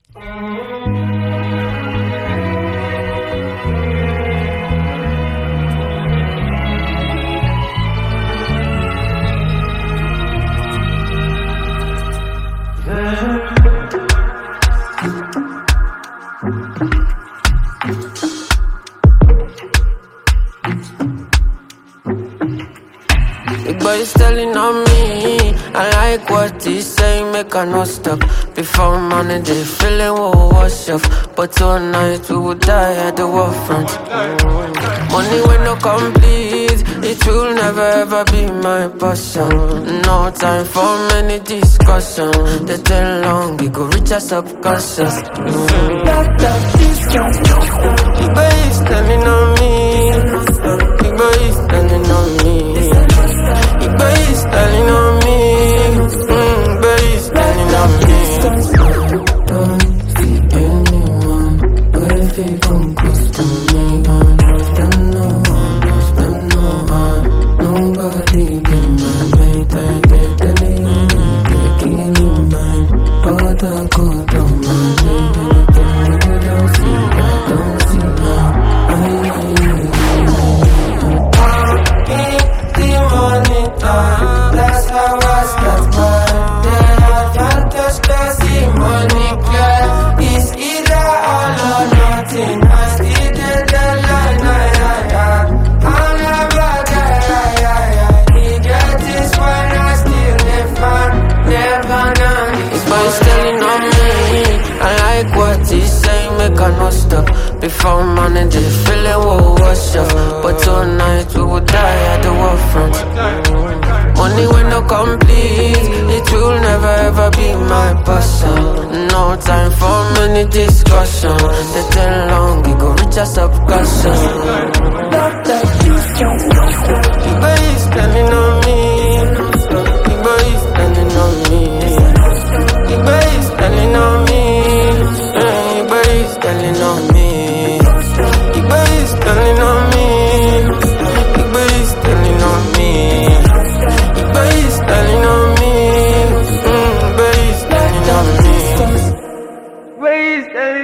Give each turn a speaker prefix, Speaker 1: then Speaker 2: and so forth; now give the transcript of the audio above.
Speaker 1: Big boy is telling on me. I like what he say, make I no stop. Before morning, they feeling will wash off. But tonight we will die at the war front. Money when no complete, it will never ever be my passion. No time for many discussions. They tell long, we go reach our subconscious. Big boy is telling on me. Big boy is telling on me. Big boy is telling on me. Big boy is telling on me. Don't see anyone, but if you come close to me, stand no one, nobody be my mate. I get the name, they're killing mine, but I go down my name. Don't see now. That's how I start my day. Advantage class, money clear. It's either all or nothing. I still get the line, I'll never die. He get this when I still live fun. Never know. This boy's telling on me. I like what he say, make I no stop. Before morning, they feeling will wash off. But tonight we will die at the war front. Money when no complete, it will never ever be my passion. No time for many discussions. They tell long, we go reach our subconscious. Big boy is standing on me. Big boy is standing on me. Big boy is standing on me. Big boy is standing on me. Big boy is standing on me. Big boy is standing on me. Big boy is standing on me. Big boy is standing on me. Big boy is standing